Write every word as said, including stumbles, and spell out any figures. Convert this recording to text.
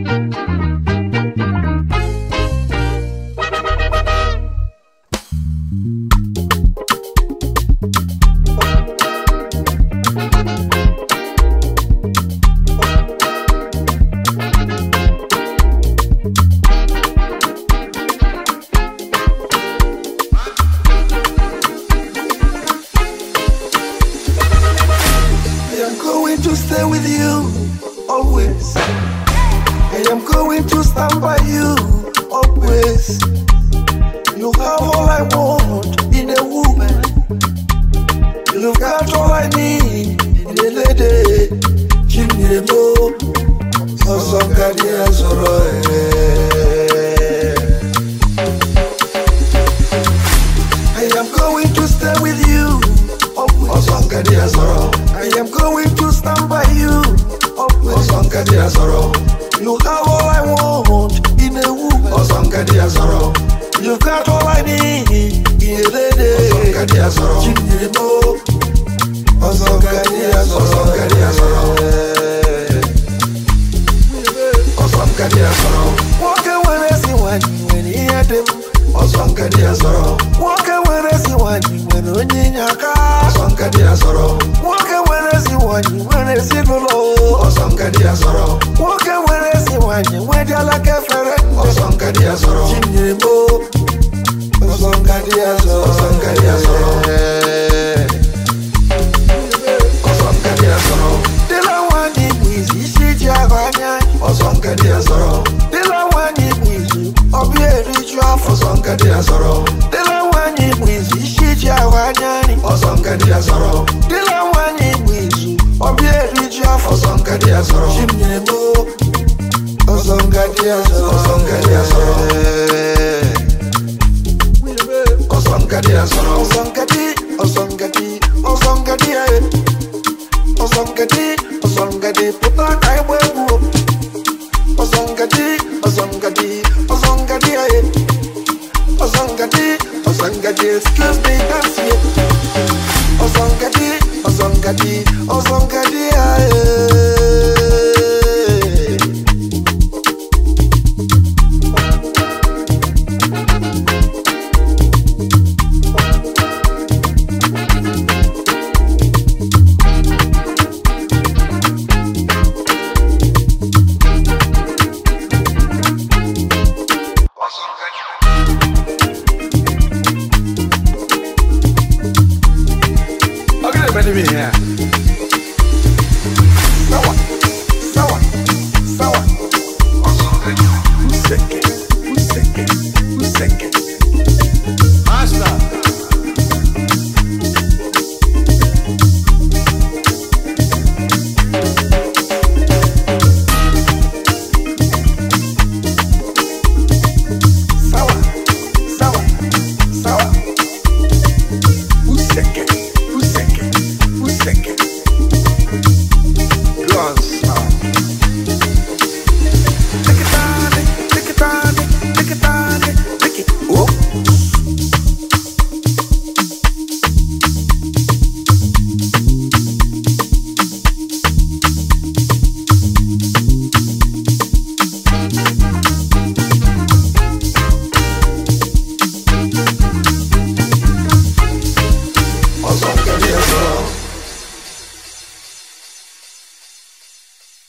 To stay with you always. I am going to stand by you always. You have all I want in a woman. You got all I need in a lady. Chinemo, Osongadi Azoroe. I am going to stay with you always. Osongadi Azoroe. I am going to stand by you always. Osongadi Azoroe. You have all I want in a woman. Osongadi Azoroe. You got all I need in a lady. Osongadi Azoroe. Chinemo. Osongadi Azoroe. Osongadi Azoroe. Osongadi Azoroe. Walk away as you want when you hear them. Osongadi Azoroe. Walk away as you want when you hear them. Osongadi Azoroe. Walk away as you want when you see the Lord. Osongadi Azoroe. Walk away as you want when you like a friend. Osongadi Azoroe. Chinemo. Osongadi Azoroe. Osongadi Azoroe. Osongadi Azoroe. Dila wani mwizi shijavanya. Osongadi Azoroe. Dila wani mwizi obi erichwa. Osongadi Azoroe. Dila wani mwizi shijavanya. Osongadi Azoroe. Dila wani mwizi obi erichwa. Osongadi Azoroe. Chinemo. Osongadi Azoroe. Osongadi Azoroe. Osongadi Azoroe. Osongadi. Osongadi. Osongadi. Osongadi. Osongadi. Puta kai webu. Osongadi. Osongadi. Osongadi. Osongadi. Osongadi. Excuse me, that's it. Osongadi. Osongadi. Osongadi.